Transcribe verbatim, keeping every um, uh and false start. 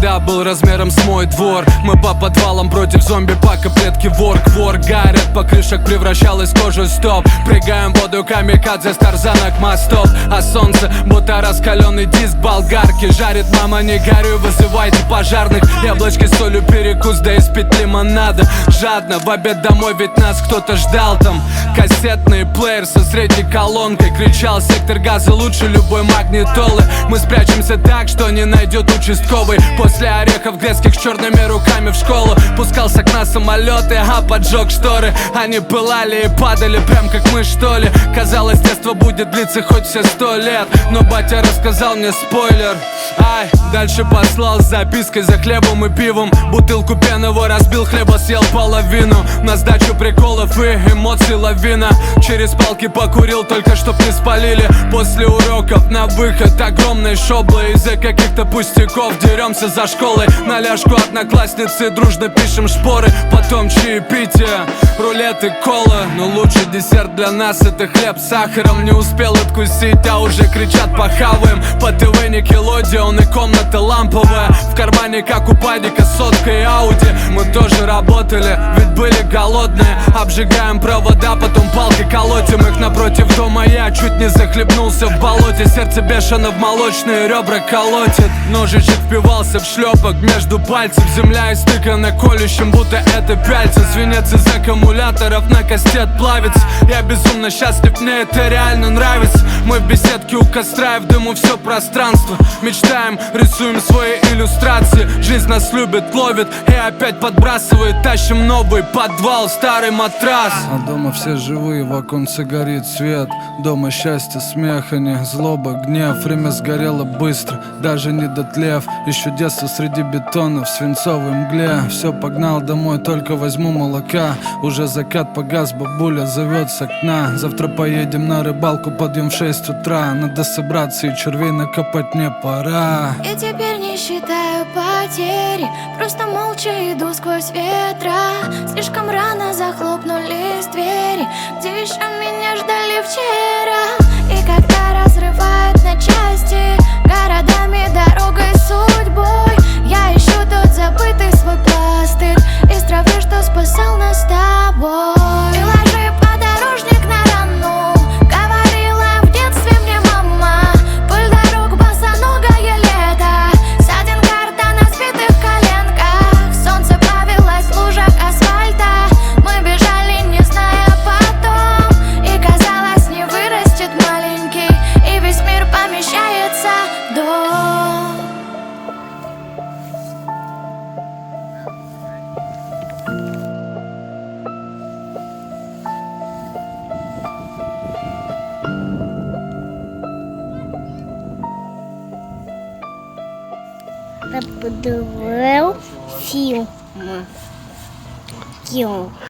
тогда был размером с мой двор. Мы по подвалам против зомби-пака, предки вор-квор. Гарят по крышах, превращалась кожу стоп. Прыгаем в воду камикадзе с тарзанок мостов. А солнце, будто раскаленный диск болгарки. Жарит мама, не горюй, вызывайте пожарных. Яблочки с солью перекус, да и спить лимонада. Жадно в обед домой, ведь нас кто-то ждал там. Кассетный плеер со средней колонкой. Кричал сектор газа лучше любой магнитолы. Мы спрячемся так, что не найдет участковый. После орехов грецких с черными руками в школу. Пускал с окна самолеты, а поджег шторы. Они пылали и падали, прям как мы, что ли. Казалось, детство будет длиться хоть все сто лет. Но батя рассказал мне спойлер. Ай, дальше послал с запиской за хлебом и пивом. Бутылку пенного разбил, хлеба съел половину. На сдачу приколов и эмоций лавина. Через палки покурил, только чтоб не спалили. После уроков на выход огромные шоблы. Из-за каких-то пустяков деремся за школой. На ляжку одноклассницы дружно пишем шпоры. Потом чаепитие, рулеты, кола. Но лучший десерт для нас это хлеб с сахаром. Не успел откусить, а уже кричат похаваем. По ТВ Никелодеон и комната ламповая. В кармане как у падика сотка и ауди. Мы тоже работали, ведь были голодные. Обжигаем провода, потом палкой колотим их. Напротив дома я чуть не захлебнулся в болоте. Сердце бешено в молочные ребра колотит. Ножичек впивался в шлепок между пальцев. Земля истыкана колющим, будто это пяльца. Свинец из аккумуляторов на кастет плавится. Я безумно счастлив, мне это реально нравится. Мы в беседке у костра и в дыму все пространство. Мечтаем, рисуем свои иллюстрации. Жизнь нас любит, ловит и опять подбрасывает. Тащим новый подвал, старый матрас. А дома все живые, в оконце горит свет. Дома счастье, смех, а не злоба, гнев. Время сгорело быстро, даже не дотлев. Еще детство среди бетона в свинцовой мгле. Все, погнал домой, только возьму молока. Уже закат погас, бабуля зовет с окна. Завтра поедем на рыбалку, подъем в шесть утра. Надо собраться и червей накопать мне пора. И теперь не считаю потери, просто молча иду сквозь ветра. Слишком рано захлопнулись двери, где еще меня ждали вчера. И когда разрывает на части городами, дорогой, судьбой, я ищу тот забытый свой пластырь из травы, что спасал нас с тобой. И ложи подорожник на рану, говорила в детстве мне мама. Пыль дорог, босоногое лето, ссадин карта на сбитых коленках. Солнце плавилось в лужах асфальта. Мы бежали, не зная потом. И казалось, не вырастет маленький, и весь мир помещается в дом. Я подивив фільм. Кіно.